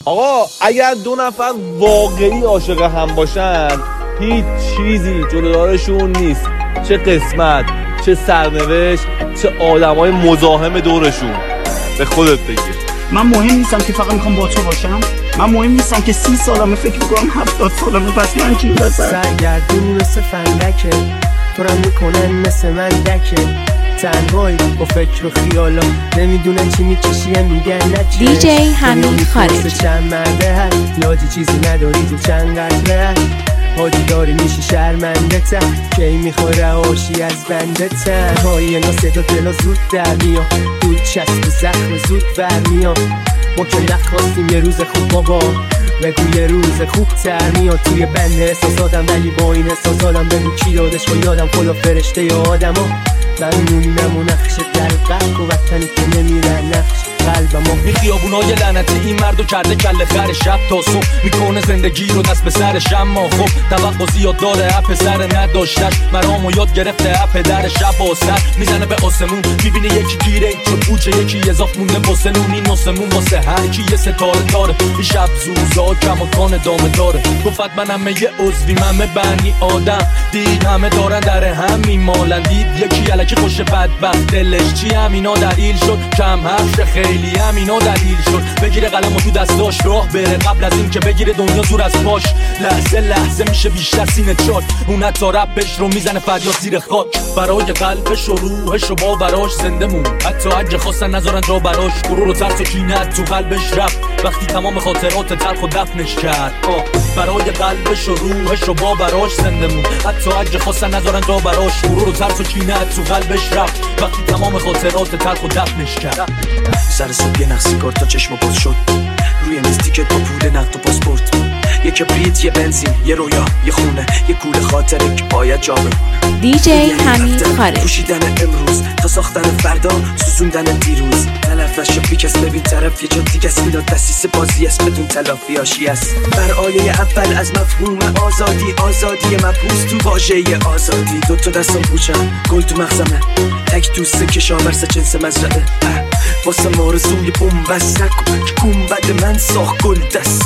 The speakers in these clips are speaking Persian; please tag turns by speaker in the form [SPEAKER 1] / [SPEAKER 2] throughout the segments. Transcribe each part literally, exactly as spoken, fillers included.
[SPEAKER 1] آقا اگر دو نفر واقعی عاشق هم باشن هیچ چیزی جلودارشون نیست، چه قسمت، چه سرنوشت، چه آدمای مزاحم دورشون. به خودت بگیر.
[SPEAKER 2] من مهم نیستم که فقط میخوام با تو باشم. من مهم نیستم که سی سالمه فکر میکنم هفتاد سالمه، پس من کی هستم؟
[SPEAKER 3] سرگردون مثل فندکه، تو رو میکنن مثل من دکه، تنهایی با فکر و خیالا، نمیدونن چی میکشیه میگن نچه.
[SPEAKER 4] دی جی حمید خارجی.
[SPEAKER 3] چند مرده هست لادی چیزی نداری تو چند قطره، حاجی داری میشی شرمنده تن، کی میخوره آشی از بنده تن. های اینا صدا دلا زود در میان، دود چسب زخم زود برمیان. ما که نخواستیم یه روز خوب بابا، بگو یه روز خوب تر میاد. توی بند احساساتم ولی با این احساساتم بگو کی دادش و یادم خدا فرشته یا آدم ها. من مونینم و نقش در قلب و وطنی که نمیرن نقش قلبم ها.
[SPEAKER 5] این خیابونای لعنتی این مردو کرده کل خر، شب تا صبح میکنه زندگی رو دست به سرش. اما خب توقع زیاد داره اپ سر نداشتش، مرامو یاد گرفته اپ در شب و سر میزنه به آسمون، میبینه یکی گیره شد پوچه، یکی اضاف مونده واسه نونی ناسمون، واسه هر کی یه ستاره داره. این شب زوزا کماکان دامه داره، گفت من همه یه عضوی من بنی آدم، دید همه دارن در هم میمالن، دید یکی الکی خوش بدبخت دلش چی همینا دلیل شد، کم حرف خیلی همینا دلیل شد. بگیره قلمو تو دستاش راه بره، قبل از این که بگیره دنیا زور از پاش، لحظه لحظه میشه بیشتر سینه چاک. اون حتی رپش رو میزنه فریاد زیر خاک، برای قلبش و روحش و باوراش زنده مون، حتی اگه خواستن نذارن جا براش. غرور و ترس و کینه تو قلبش رفت وقتی تمام خاطرات تلخ و دفنش کرد. آه. برای قلبش و روحش و باوراش زنده مون، حتی اگه خواستن نذارن جا براش. غرور و ترس و کینه تو قلبش رفت وقتی تمام خاطرات تلخ و دفنش کرد.
[SPEAKER 6] سر صبح یه نقصی کار تا چشم باز شد، روی میز تیکت با پول نقد و پاسپورت، یه کبریت، یه بنزین، یه رویا، یه خونه، یه کوله خاطره که باید جا بمونه.
[SPEAKER 4] دی جی حمید خارجی.
[SPEAKER 6] پوشیدن امروز تا ساختن فردا، سوزوندن دیروز، تلفش پیکس ببین طرف یه جا دیگه است، میداد دستیس بازی است بدون تلافی آشی است. بر آیه اول از مفهوم آزادی، آزادی مبهوز تو واژه آزادی. دو تا دستم پوچم گل تو مغزمه، تک دوسته کشاورز جنس مزرعه، واسه مارزوی بومبست نکن که گنبد من ساخت گل دستتو.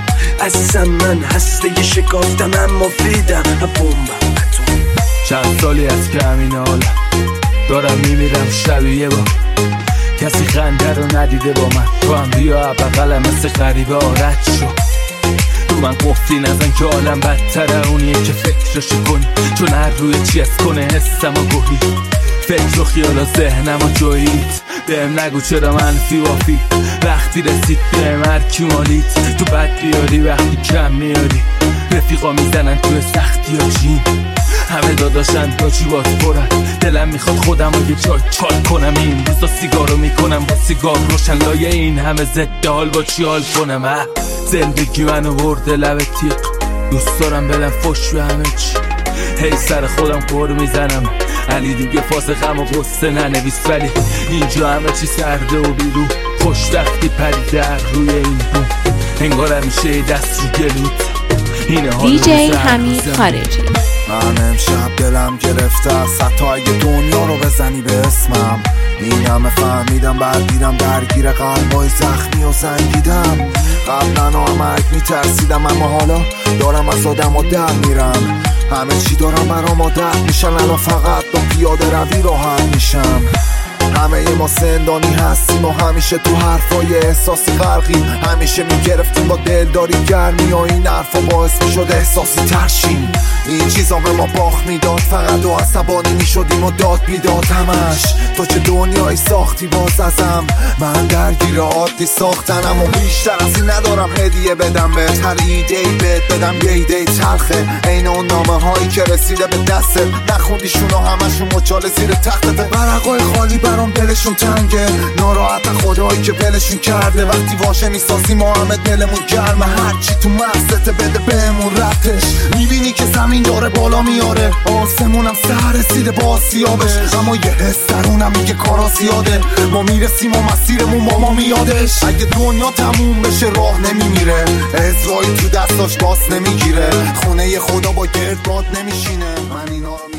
[SPEAKER 6] عزیزم من هسته یه شکافتم اما فیدم بومبم تو.
[SPEAKER 7] چند سالی از که همین حالا دارم میمیرم شبیه با کسی خنده رو ندیده با من. تو هم بیا بقلم مثل غریبه آرد شو، رو من قفلی نزن که عالم بدتره اونیه که فکرشو کنی، چون هر روی چی از کنه حسم و گوهی. فکر و خیال و ذهنم و جاییت، بهم نگو چرا منفی وافی، وقتی رسید بهم هر کی مالیت. تو بد بیاری وقتی کم میاری، رفیقا میزنن توی سختی ها جین، همه داداشن با جیبات برن. دلم میخواد خودم رو یه جای چال کنم، این روزا سیگارو میکنم با سیگار روشن، لایه این همه ضد حال با چی حال کنم. زندگی منو برده لب تیغ، دوست دارم بدم فش به همه چی، هی سر خودم قور میزنم. علی دیگه فاس غم و قصه ننویس، ولی اینجا همه چی سرده و بیرون، خوشبختی پریده روی این بوم، انگار همیشه دست رو گلوت. اینه حال
[SPEAKER 4] دی جی حمید خارجی.
[SPEAKER 8] من امشب دلم گرفته است حتی اگه دنیا رو بزنی به اسمم. این همه فهمیدم بعد دیدم درگیر قلبای زخمی و سنگیدم. قبلا مرگ میترسیدم اما حالا دارم از آدم و در میرم. همه چی دارم برام عادت میشن، الان فقط با پیاده روی راحت میشم. همه ما زندانی هستیم و همیشه تو حرفای احساسی غرقیم، همیشه میگرفتیم با دلداری گرمی و این حرفا باعث میشد احساسی ترشیم. این چیزا به ما باخت میداد، فقط و عصبانی میشدیم و داد بیداد همش. تو چه دنیایی ساختی باز ازم، من درگیر عادی ساختنم و بیشتر از این ندارم هدیه بدم بهت. هر ایده‌ای بهت بدم یه ایده تلخه، عین اون نامه هایی که رسیده به دستت نخوندیشون و همشون مچاله زیر تختت. ورقای خالی برام دلشون تنگه، ناراحت خدایی که ولشون کرده. وقتی واشه میسازی ما همه دلمون گرمه، هرچی تو مغزت بده بهمون رفتش. میبینی که زمین داره بالا میاره، آسمونم سر رسیده با آسیابش، اما یه حس درونم میگه کارا زیاده. ما میرسیم و مسیرمون با ما میادش. اگه دنیا تموم بشه راه نمیمیره، عزرایی تو دستاش باس نمیگیره، خونه خدا با گردباد نمیشینه. من اینا رو